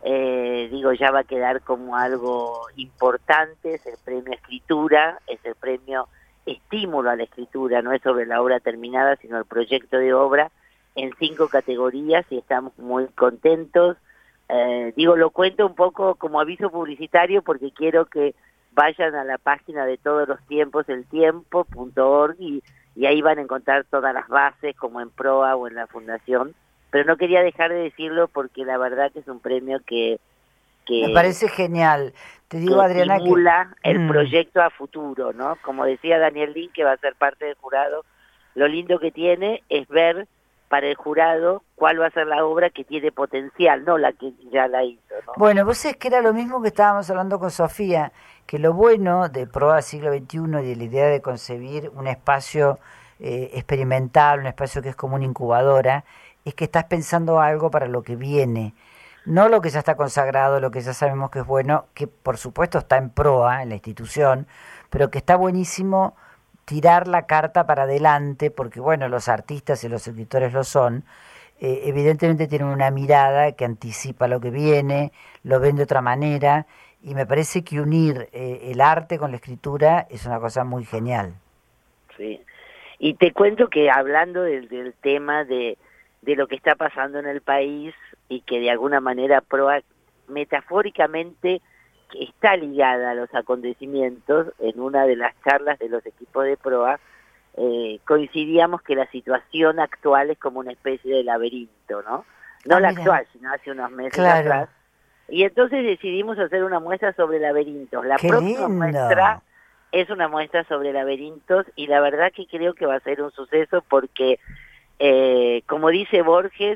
Ya va a quedar como algo importante. Es el premio Escritura, es el premio Estímulo a la Escritura, no es sobre la obra terminada, sino el proyecto de obra en 5 categorías, y estamos muy contentos. Lo cuento un poco como aviso publicitario porque quiero que vayan a la página de Todos los Tiempos, eltiempo.org, y ahí van a encontrar todas las bases, como en PROA o en la Fundación. Pero no quería dejar de decirlo porque la verdad que es un premio que me parece genial. Te digo, que Adriana, estimula el proyecto a futuro, ¿no? Como decía Daniel Lin, que va a ser parte del jurado, lo lindo que tiene es ver para el jurado cuál va a ser la obra que tiene potencial, no la que ya la hizo, ¿no? Bueno, vos sabés que era lo mismo que estábamos hablando con Sofía, que lo bueno de PROA Siglo XXI y de la idea de concebir un espacio experimental, un espacio que es como una incubadora, es que estás pensando algo para lo que viene. No lo que ya está consagrado, lo que ya sabemos que es bueno, que por supuesto está en PROA, en la institución, pero que está buenísimo tirar la carta para adelante, porque bueno, los artistas y los escritores lo son, evidentemente tienen una mirada que anticipa lo que viene, lo ven de otra manera, y me parece que unir el arte con la escritura es una cosa muy genial. Sí, y te cuento que hablando del tema de lo que está pasando en el país, y que de alguna manera PROA metafóricamente está ligada a los acontecimiimientos, en una de las charlas de los equipos de PROA coincidíamos que la situación actual es como una especie de laberinto, ¿no? No la mira. actual, sino hace unos meses Claro. atrás. Y entonces decidimos hacer una muestra sobre laberintos. La ¡Qué próxima lindo! muestra es una muestra sobre laberintos, y la verdad que creo que va a ser un suceso porque, como dice Borges,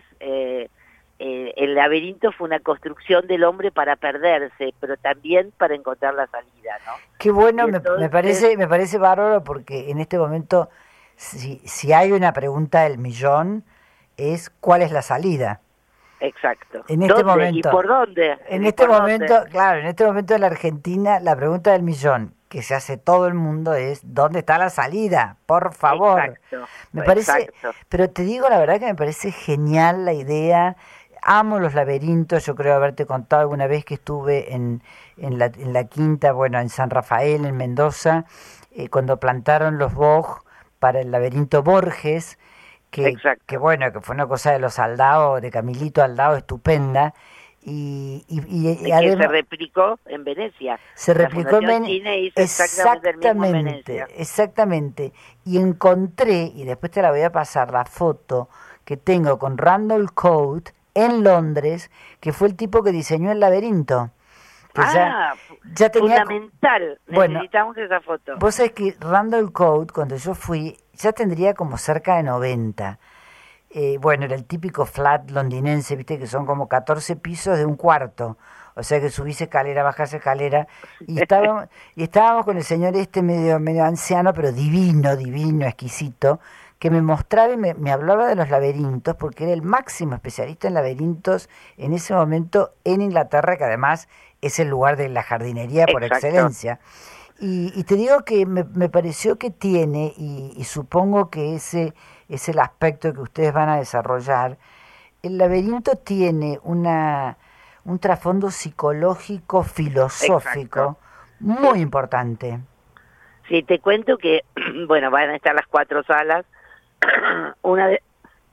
el laberinto fue una construcción del hombre para perderse, pero también para encontrar la salida, ¿no? Qué bueno, Y entonces- me parece bárbaro, porque en este momento, si hay una pregunta del millón, es ¿cuál es la salida? Exacto. En este ¿Dónde? momento. ¿Y por dónde? En ¿Y este por momento, dónde? claro, en este momento en la Argentina, la pregunta del millón que se hace todo el mundo es ¿dónde está la salida? Por favor. Exacto, Me parece, exacto. pero te digo la verdad que me parece genial la idea. Amo los laberintos. Yo creo haberte contado alguna vez que estuve en la quinta, bueno, en San Rafael, en Mendoza, cuando plantaron los boj para el laberinto Borges, que bueno, que fue una cosa de los Aldao, de Camilito Aldao, estupenda. Y que se además, replicó en Venecia. se La replicó en Fundación Cine hizo exactamente el mismo en Venecia. exactamente. Y encontré, y después te la voy a pasar, la foto que tengo con Randall Coate en Londres, que fue el tipo que diseñó el laberinto. Que ya tenía, fundamental. Bueno, Necesitamos esa foto. vos sabés que Randall Coate, cuando yo fui, ya tendría como cerca de 90. Bueno, era el típico flat londinense, viste, que son como 14 pisos de un cuarto. O sea que subís escalera, bajás escalera. Y estábamos con el señor medio anciano, pero divino, exquisito, que me mostraba y me hablaba de los laberintos, porque era el máximo especialista en laberintos en ese momento en Inglaterra, que además es el lugar de la jardinería por Exacto. excelencia. Y te digo que me pareció que tiene, y supongo que ese es el aspecto que ustedes van a desarrollar, el laberinto tiene un trasfondo psicológico, filosófico, Exacto. muy importante. Sí, te cuento que, bueno, van a estar las 4 salas. Una de...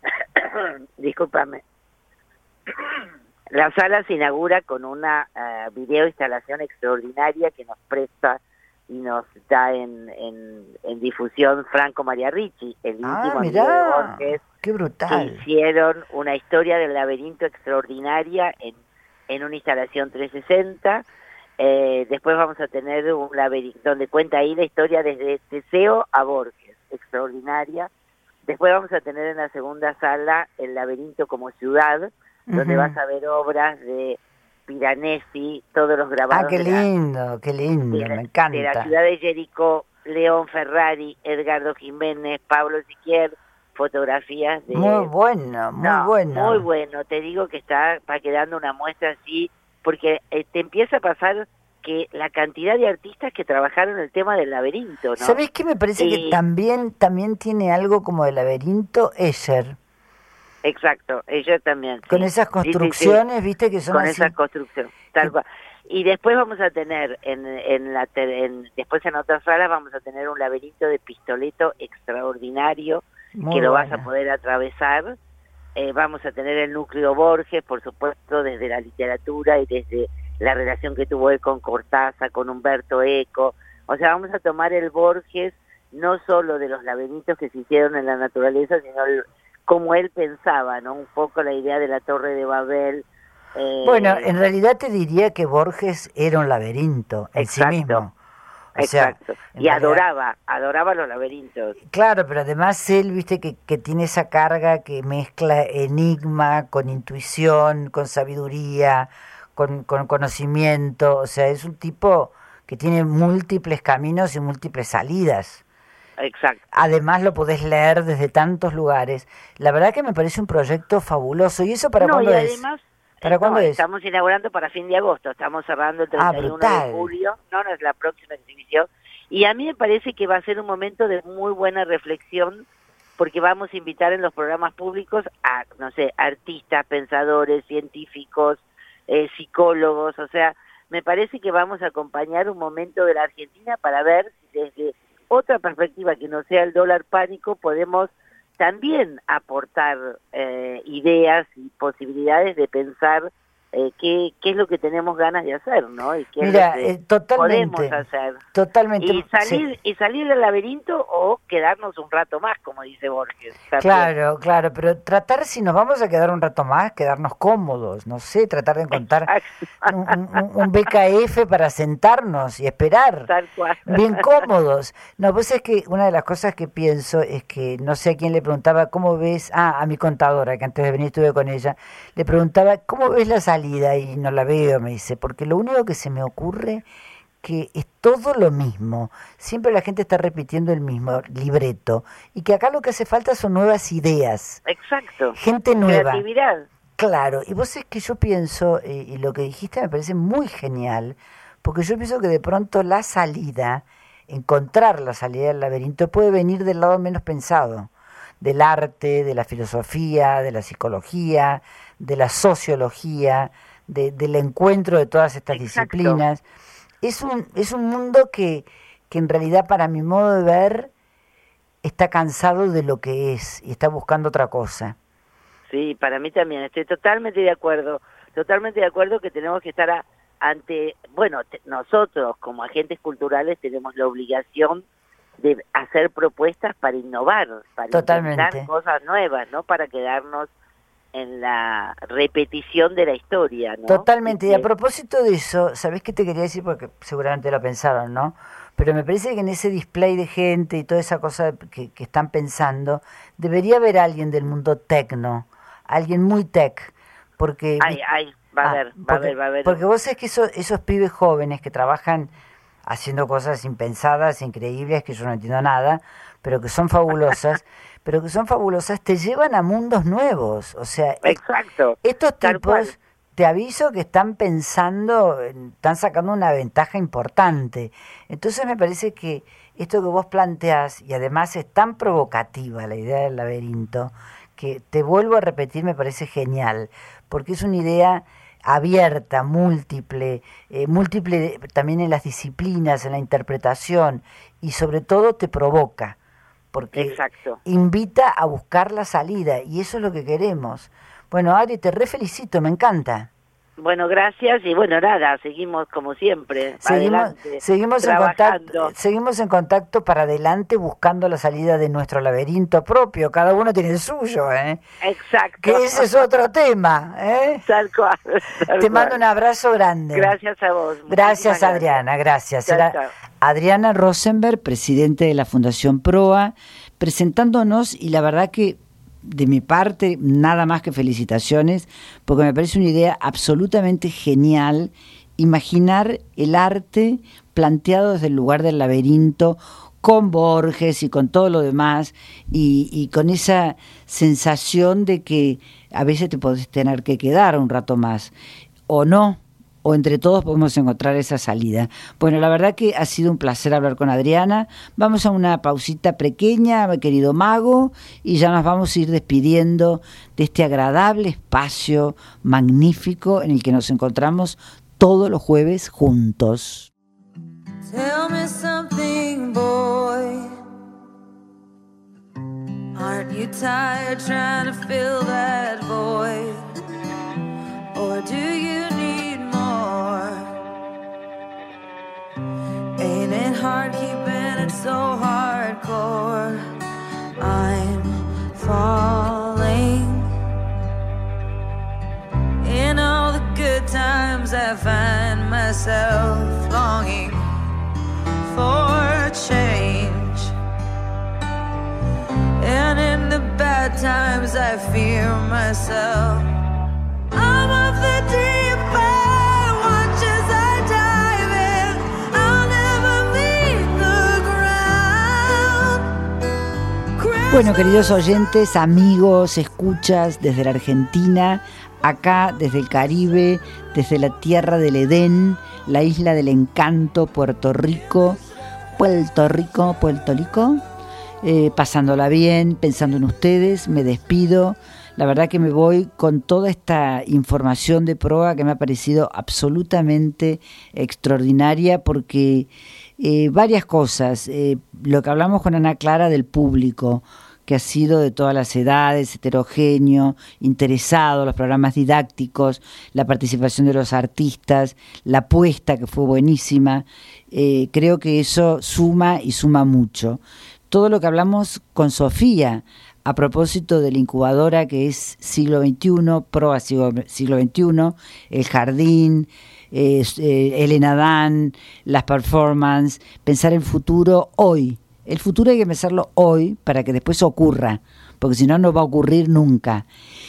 Discúlpame. La sala se inaugura con una video instalación extraordinaria que nos presta y nos da en difusión Franco Maria Ricci, el íntimo amigo de mirá, Borges, qué que brutal. hicieron una historia del laberinto extraordinaria en una instalación 360. Después vamos a tener un laberinto donde cuenta ahí la historia desde Teseo a Borges, extraordinaria. Después vamos a tener en la segunda sala el laberinto como ciudad, donde vas a ver obras de Piranesi, todos los grabados. Qué lindo, me encanta. De la ciudad de Jericó, León Ferrari, Edgardo Jiménez, Pablo Siquier, fotografías de... Muy bueno, Muy bueno, te digo que va quedando una muestra así, porque te empieza a pasar que la cantidad de artistas que trabajaron el tema del laberinto, ¿no? ¿Sabés qué? Me parece que también tiene algo como de laberinto Escher. Exacto, ella también. Con esas construcciones, sí. ¿Viste? Que son con así. Esa construcción, tal cual. Y después vamos a tener, después en otras salas vamos a tener un laberinto de Pistoleto extraordinario, Muy que lo buena. vas a poder atravesar. Vamos a tener el núcleo Borges, por supuesto, desde la literatura y desde la relación que tuvo él con Cortázar, con Humberto Eco. O sea, vamos a tomar el Borges no solo de los laberintos que se hicieron en la naturaleza, sino como él pensaba, ¿no? Un poco la idea de la Torre de Babel. Bueno, en realidad te diría que Borges era un laberinto en sí mismo. O sea, exacto. Y adoraba los laberintos. Claro, pero además él, viste, que tiene esa carga que mezcla enigma con intuición, con sabiduría, con conocimiento. O sea, es un tipo que tiene múltiples caminos y múltiples salidas. Exacto. Además lo podés leer desde tantos lugares. La verdad que me parece un proyecto fabuloso. ¿Y eso para cuándo es? Además, ¿Para cuándo es? Estamos inaugurando para fin de agosto. Estamos cerrando el 31 de julio. No es la próxima exhibición. Y a mí me parece que va a ser un momento de muy buena reflexión, porque vamos a invitar en los programas públicos a, no sé, artistas, pensadores, científicos, psicólogos. O sea, me parece que vamos a acompañar un momento de la Argentina para ver si desde otra perspectiva que no sea el dólar pánico podemos también aportar ideas y posibilidades de pensar qué es lo que tenemos ganas de hacer, ¿no? Y qué Mira, es lo que totalmente, podemos hacer. Totalmente. Y salir del laberinto o quedarnos un rato más, como dice Borges. También. Claro, pero tratar, si nos vamos a quedar un rato más, quedarnos cómodos, no sé, tratar de encontrar un BKF para sentarnos y esperar. Tal cual. Bien cómodos. No, pues es que una de las cosas que pienso es que, no sé a quién le preguntaba, ¿cómo ves? A mi contadora, que antes de venir estuve con ella, le preguntaba, ¿cómo ves la salida? Y no la veo, me dice, porque lo único que se me ocurre que es todo lo mismo, siempre la gente está repitiendo el mismo libreto, y que acá lo que hace falta son nuevas ideas. Exacto. Gente nueva. Creatividad. Claro, y vos es que yo pienso, y lo que dijiste me parece muy genial, porque yo pienso que de pronto la salida, encontrar la salida del laberinto puede venir del lado menos pensado, del arte, de la filosofía, de la psicología, de la sociología, del encuentro de todas estas Exacto. disciplinas. Es un mundo que en realidad, para mi modo de ver, está cansado de lo que es y está buscando otra cosa. Sí, para mí también, estoy totalmente de acuerdo que tenemos que estar ante, nosotros como agentes culturales tenemos la obligación de hacer propuestas para innovar, para inventar cosas nuevas, no para quedarnos en la repetición de la historia, ¿no? Totalmente, y a propósito de eso, ¿sabés qué te quería decir? Porque seguramente lo pensaron, ¿no? Pero me parece que en ese display de gente y toda esa cosa que están pensando, debería haber alguien del mundo tecno, alguien muy tech, porque... va a haber. Porque vos sabés que esos pibes jóvenes que trabajan haciendo cosas impensadas, increíbles, que yo no entiendo nada, pero que son fabulosas, te llevan a mundos nuevos. O sea, exacto. Estos tipos, te aviso que están pensando, están sacando una ventaja importante. Entonces me parece que esto que vos planteás, y además es tan provocativa la idea del laberinto, que te vuelvo a repetir, me parece genial, porque es una idea abierta, múltiple también en las disciplinas, en la interpretación, y sobre todo te provoca, porque invita a buscar la salida, y eso es lo que queremos. Bueno, Ari, te refelicito, me encanta. Bueno, gracias y bueno, nada, seguimos como siempre, adelante, seguimos en contacto para adelante buscando la salida de nuestro laberinto propio, cada uno tiene el suyo, Exacto. Que ese es otro tema, Tal cual. Te mando un abrazo grande. Gracias a vos. Gracias, Adriana, gracias. Chao, Era chao. Adriana Rosenberg, presidente de la Fundación PROA, presentándonos, y la verdad que de mi parte, nada más que felicitaciones, porque me parece una idea absolutamente genial imaginar el arte planteado desde el lugar del laberinto, con Borges y con todo lo demás, y con esa sensación de que a veces te podés tener que quedar un rato más, o no, o entre todos podemos encontrar esa salida. Bueno, la verdad que ha sido un placer hablar con Adriana. Vamos a una pausita pequeña, mi querido Mago, y ya nos vamos a ir despidiendo de este agradable espacio magnífico en el que nos encontramos todos los jueves juntos. Tell me something, boy. Aren't you tired trying to fill that void? Or do you need more? Ain't it hard keeping it so hardcore? I'm falling. In all the good times I find myself longing for change, and in the bad times I fear myself. I'm of the deep end, watch as I dive in. I'll never leave the ground. Bueno, queridos oyentes, amigos, escuchas desde la Argentina, acá desde el Caribe, desde la tierra del Edén, la isla del encanto, Puerto Rico, pasándola bien, pensando en ustedes, me despido. La verdad que me voy con toda esta información de PROA que me ha parecido absolutamente extraordinaria, porque varias cosas, lo que hablamos con Ana Clara del público, que ha sido de todas las edades, heterogéneo, interesado, los programas didácticos, la participación de los artistas, la apuesta que fue buenísima, creo que eso suma y suma mucho. Todo lo que hablamos con Sofía a propósito de la incubadora que es siglo XXI, PROA siglo XXI, el jardín, Elena Dan, las performances, pensar el futuro hoy. El futuro hay que pensarlo hoy para que después ocurra, porque si no, no va a ocurrir nunca.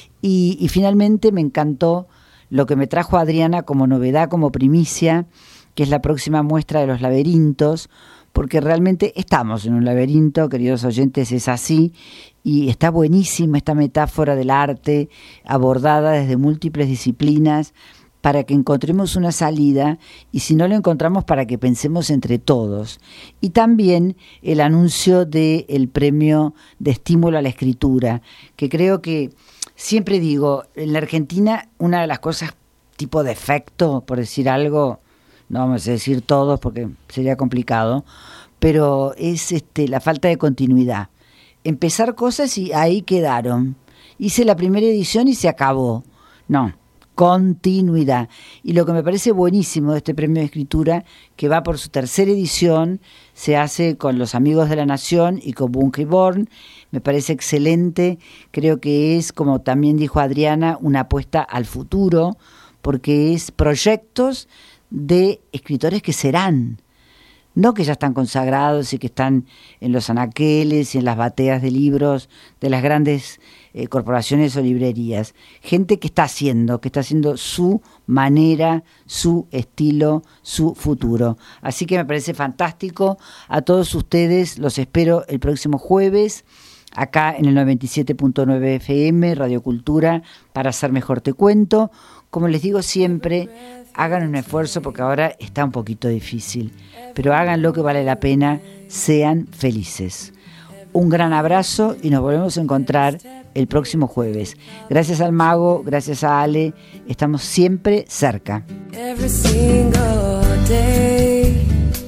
Y finalmente me encantó lo que me trajo Adriana como novedad, como primicia, que es la próxima muestra de los laberintos, porque realmente estamos en un laberinto, queridos oyentes, es así, y está buenísima esta metáfora del arte, abordada desde múltiples disciplinas, para que encontremos una salida, y si no lo encontramos, para que pensemos entre todos. Y también el anuncio del premio de estímulo a la escritura, que creo que, siempre digo, en la Argentina una de las cosas tipo defecto, por decir algo, no vamos a decir todos porque sería complicado, pero es la falta de continuidad. Empezar cosas y ahí quedaron. Hice la primera edición y se acabó. No. Continuidad. Y lo que me parece buenísimo de este premio de escritura, que va por su tercera edición, se hace con los Amigos de la Nación y con Bunge Born, me parece excelente. Creo que es, como también dijo Adriana, una apuesta al futuro, porque es proyectos de escritores que serán, no que ya están consagrados y que están en los anaqueles y en las bateas de libros de las grandes corporaciones o librerías. Gente que está haciendo su manera, su estilo, su futuro. Así que me parece fantástico. A todos ustedes los espero el próximo jueves, acá en el 97.9 FM, Radio Cultura, para hacer Mejor Te Cuento. Como les digo siempre, hagan un esfuerzo porque ahora está un poquito difícil, pero hagan lo que vale la pena, sean felices. Un gran abrazo y nos volvemos a encontrar el próximo jueves. Gracias al Mago, gracias a Ale, estamos siempre cerca. Every single day,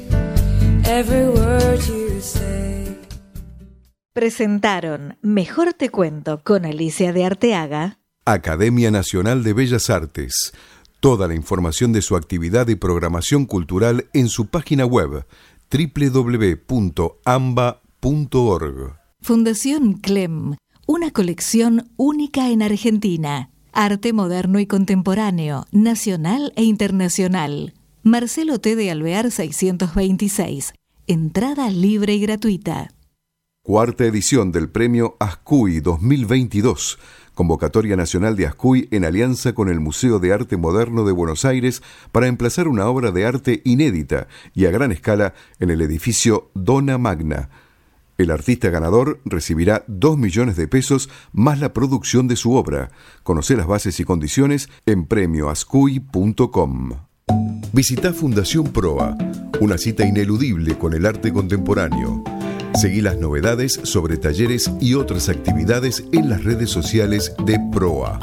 every word you say. Presentaron Mejor Te Cuento con Alicia de Arteaga. Academia Nacional de Bellas Artes. Toda la información de su actividad y programación cultural en su página web www.amba.org. Fundación Clem, una colección única en Argentina. Arte moderno y contemporáneo, nacional e internacional. Marcelo T. de Alvear 626. Entrada libre y gratuita. Cuarta edición del Premio Ascuy 2022. Convocatoria Nacional de Ascuy en alianza con el Museo de Arte Moderno de Buenos Aires para emplazar una obra de arte inédita y a gran escala en el edificio Dona Magna. El artista ganador recibirá 2 millones de pesos más la producción de su obra. Conoce las bases y condiciones en premioascuy.com. Visita Fundación Proa, una cita ineludible con el arte contemporáneo. Seguí las novedades sobre talleres y otras actividades en las redes sociales de Proa.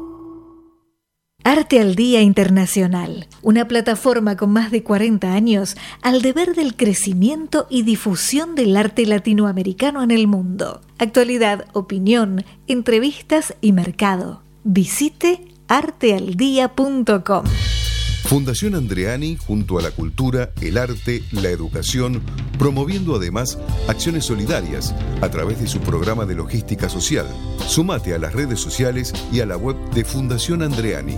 Arte al Día Internacional, una plataforma con más de 40 años al deber del crecimiento y difusión del arte latinoamericano en el mundo. Actualidad, opinión, entrevistas y mercado. Visite artealdía.com. Fundación Andreani junto a la cultura, el arte, la educación, promoviendo además acciones solidarias a través de su programa de logística social. Sumate a las redes sociales y a la web de Fundación Andreani,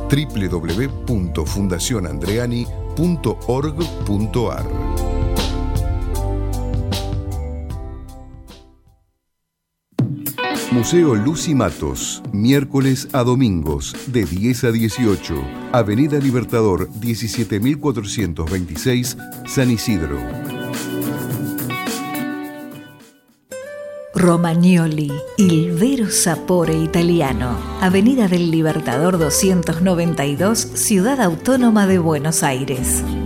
www.fundacionandreani.org.ar. Museo Lucy Matos, miércoles a domingos, de 10 a 18, Avenida Libertador 17426, San Isidro. Romagnoli, il vero sapore italiano. Avenida del Libertador 292, Ciudad Autónoma de Buenos Aires.